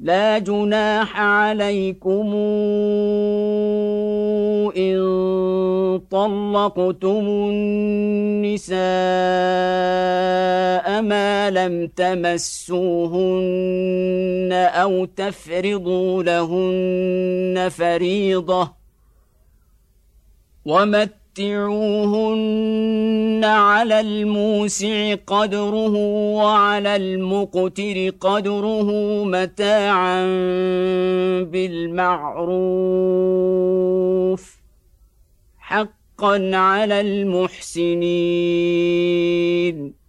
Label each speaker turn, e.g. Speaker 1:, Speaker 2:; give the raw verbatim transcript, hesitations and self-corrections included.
Speaker 1: لا جناح عليكم إن طلقتم النساء ما لم تمسوهن أو تفرضوا لهن فريضة ومتعوهن على الموسع قدره وعلى المقتر قدره متاعا بالمعروف حقا على المحسنين.